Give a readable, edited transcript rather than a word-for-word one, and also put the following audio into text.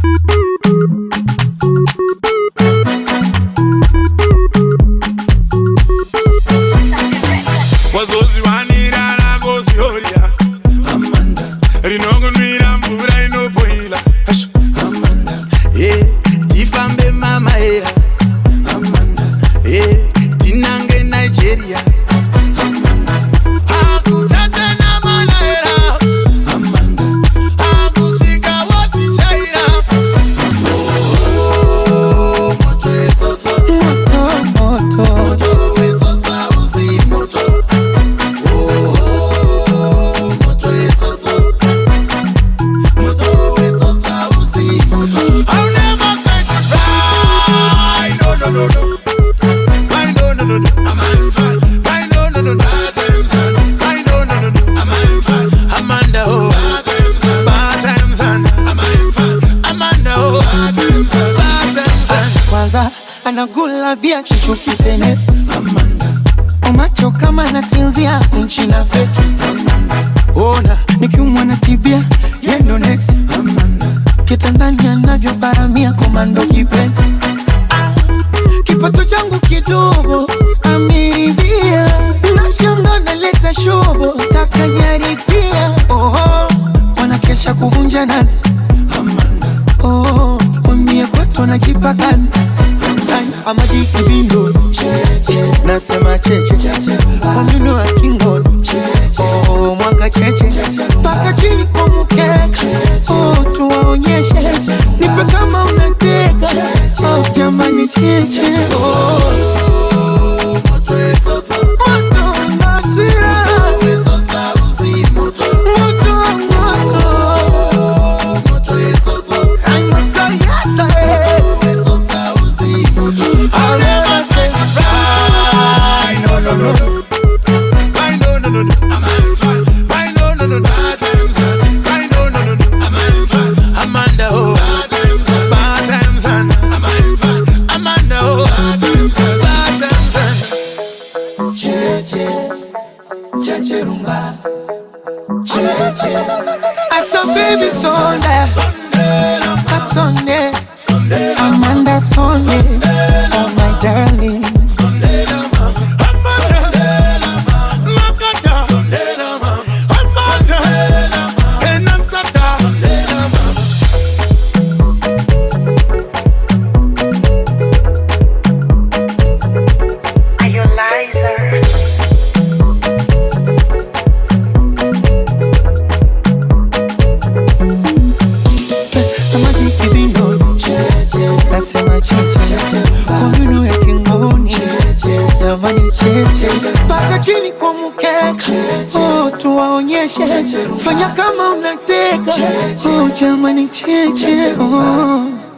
Wazozi wanira na gozi horia Amanda Rinongo nwira mbura inopoila Amanda Tifambe mama era Amanda Tinange Nigeria Amanda Akutata na mana era Amanda Akusika wasi chaira Moto etoto Moto etoto usi moto I'll never say goodbye. No. Why no. I'm on fire. Why no. Bad times on. Why no. I'm on fire. Amanda oh. Bad times on. I'm on fire. Amanda oh. Bad times on. Kwanza anagula bia chuchuki tenesi Amanda. Umacho kama nasinzia nchi na feki Amanda. Ona nikiumwa na tibia yendo nesi Amanda. Kitandani anavyo paramia komando kipenzi Kipato changu kidogo ameridhia Nashanga naleta shobo taka nyaripia Wanakesha kuvunja nazi Amanda. Wamie kwetu najipa kazi Amadi kibindo Nasema cheche Omino wa kingo Mwanga cheche Paka chini kwa mukeka Tuwaonyeshe Nipe kama unateka Jamani cheche Moto etoto Moto nasira Moto etoto usi moto Moto etoto I'm not tired Moto etoto usi moto I'll never say goodbye. No. Why no. I'm on fire. Why no. Bad times on. Why no. I'm on fire. Amanda oh. Bad times on. I'm on fire. Amanda oh. Bad times on. Cheche rumba. Cheche. I saw baby Sunday Amanda Sunday Oh my darling Sunday lama. Sunday lama. Makata. Sunday lama. Amanda. And I'm Kata. Sunday lama. Are you liar? Amadi kibindo Nasema cheche Komino ya kingoni Jamani cheche Paka chini kwa mukeka Tuwaonyeshe Fanya kama unateka Jamani cheche